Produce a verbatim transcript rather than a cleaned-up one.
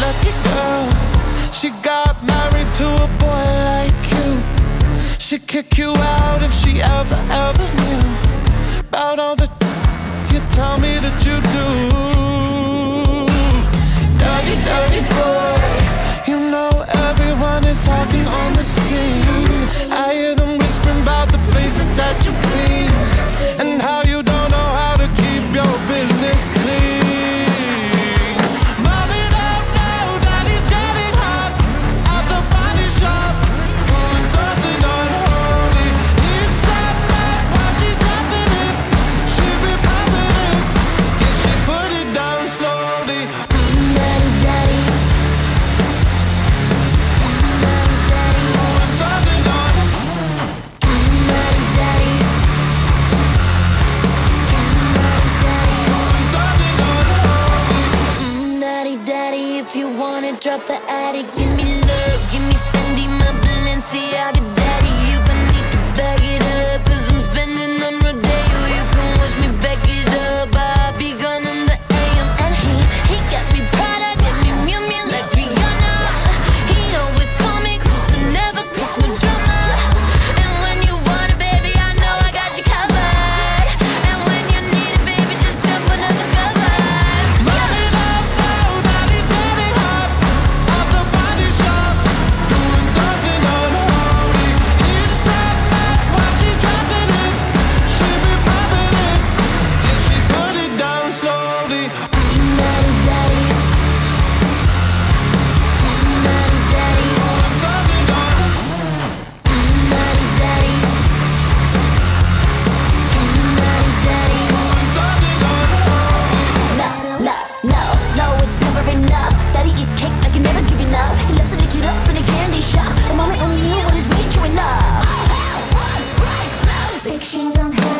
lucky girl. She got married to a boy like you. She'd kick you out if she ever, ever knew about all the you tell me that you do. Dirty, dirty boy. You know everyone is talking on the scene. I hear them whispering about the places that you clean and how you don't know how to keep your business clean. Mom it up now, daddy's getting hot at the body shop, doing something unholy. He's sat back while she's dropping it. She be popping it, yeah, she put it down slowly. Mm, daddy, daddy. Doing something un- Mm, daddy, daddy. doing something unholy. Mm, daddy, daddy, if you wanna drop the attic, give me love, give me Fendi, my Balenciaga, daddy. You gon' need to bag it up, cause I'm spending on Rodeo. You can watch me back it up, I'll be gone in the A M. And he, he got me Prada, got me Miu Miu like Rihanna. He always call me cause I never cause no drama. And when you want it, baby, I know I got you covered. And when you need it, baby, just jump under the covers. Mom it up now, daddy's getting hot at the body shop, doing something unholy. He's sat back while she's dropping it. She be popping it, yeah, she put it down slowly. Daddy, daddy. Daddy, daddy. Doing something un- Daddy, daddy. Daddy, daddy. doing something unholy. No, no, no, no, it's never enough. Daddy eats cake, I can never give enough. He loves to lick it up in a candy shop. And mommy only knew what is really true enough. Fiction don't have